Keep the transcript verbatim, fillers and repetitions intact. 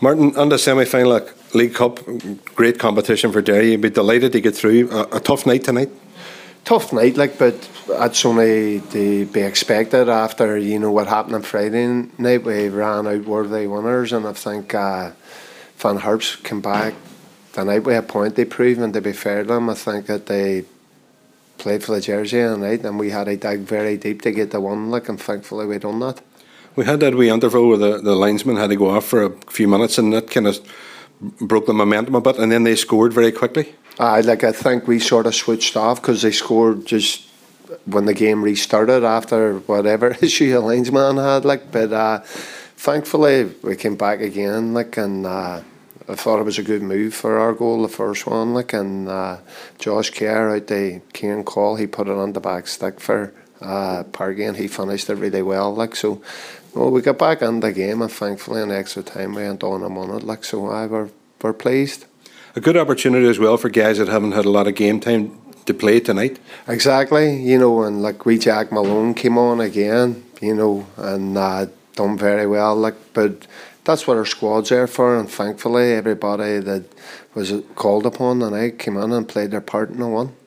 Martin, on the semi-final League Cup, great competition for Derry. You'd be delighted to get through. A, a tough night tonight. Tough night, like, but that's only to be expected after, you know, what happened on Friday night. We ran out worthy winners, and I think uh, Van Herps came back tonight with a point they proved, and to be fair to them, I think that they played for the jersey tonight, and we had to dig very deep to get the one, like, and thankfully we done that. We had that wee interval where the, the linesman had to go off for a few minutes, and that kind of broke the momentum a bit, and then they scored very quickly. I like I think we sort of switched off because they scored just when the game restarted after whatever issue the linesman had, like, but uh, thankfully we came back again, like, and uh, I thought it was a good move for our goal, the first one, like, and uh, Josh Kerr out the Kieran Call, he put it on the back stick for uh, Pargy, and he finished it really well, like, so well, we got back in the game, and thankfully in extra time we went on and won it, like, so I were, were pleased. A good opportunity as well for guys that haven't had a lot of game time to play tonight. Exactly, you know, and like we Jack Malone came on again, you know, and uh, done very well, like, but that's what our squad's there for, and thankfully everybody that was called upon tonight came in and played their part in the one.